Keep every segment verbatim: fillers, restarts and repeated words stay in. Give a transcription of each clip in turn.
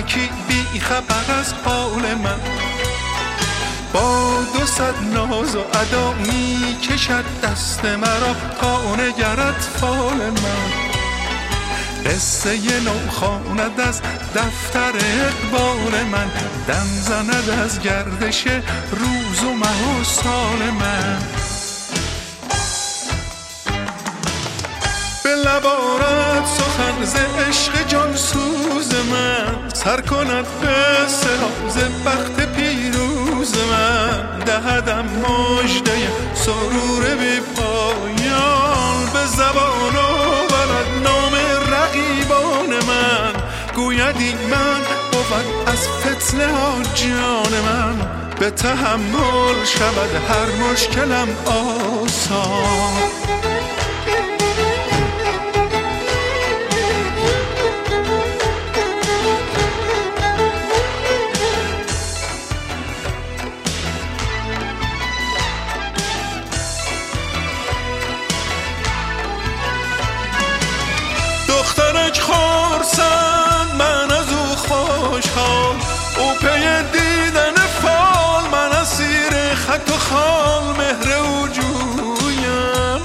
کی بی خبر از حال من. با دو صد ناز و ادا می کشد دست مرا تا نگرد فال من. قصه نو خواند از دفتر اقبال من، دم زند از گردش روز و ماه و سال من. به لب آرد سخن ز عشق جان سوز من، سر کند قصه ها ز بخت پیروز من. دهدم مژده سرور بی پایان، به زبان آورد نام رقیبان من. گوید این من بود از فتنه ها جان من، به تحمل شود هر مشکلم آسان. دخترک خورسند من از او خوشحال، او پی دیدن فال من اسیر خط و خال مهر او جویم.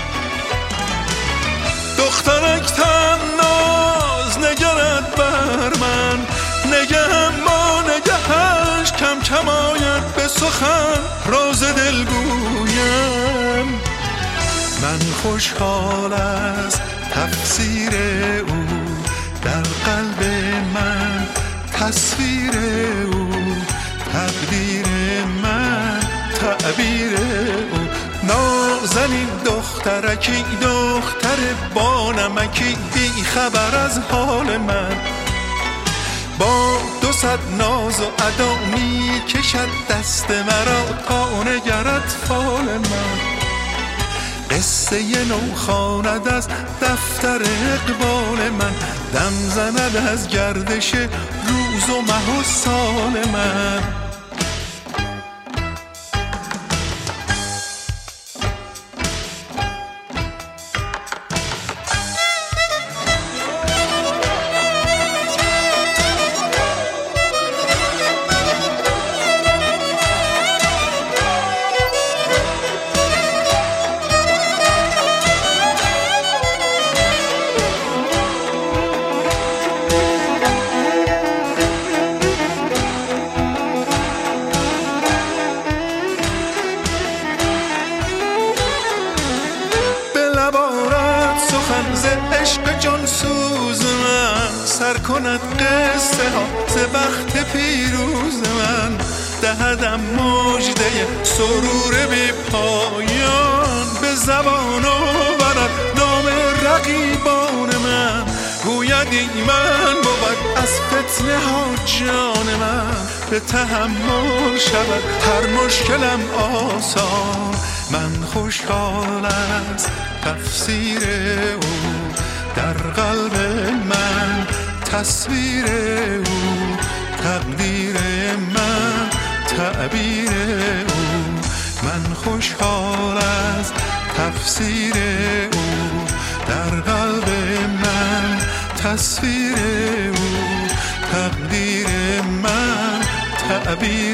دخترک تناز نگرد بر من، نگهم با نگهش کم کم آید به سخن راز دل گویم. من خوشحال از تفسیر او در قلب من، تصویر او تقدیر من، تعبیر او. نازنین دخترکی دختر بانمکی بی خبر از حال من. با دو صد ناز و ادا می کشد دست مرا تا نگرد فال من. قصه نو خواند از دفتر اقبال من، دم زند از گردش روز و ماه و سال من. سخن ز عشق جان سوز من، سر کند قصه ها ز بخت پیروز من. دهدم مژده سرور بی پایان، به زبان آورد نام رقیبان من. گوید این من بود از فتنه ها جان من، به تحمل شود هر مشکلم آسان. من خوشحال از تفسیر او در قلب من، تصویر او تقدیر من، تعبیر او. من خوشحال از تفسیر او در قلب من، تصویر او تقدیر من، تعبیر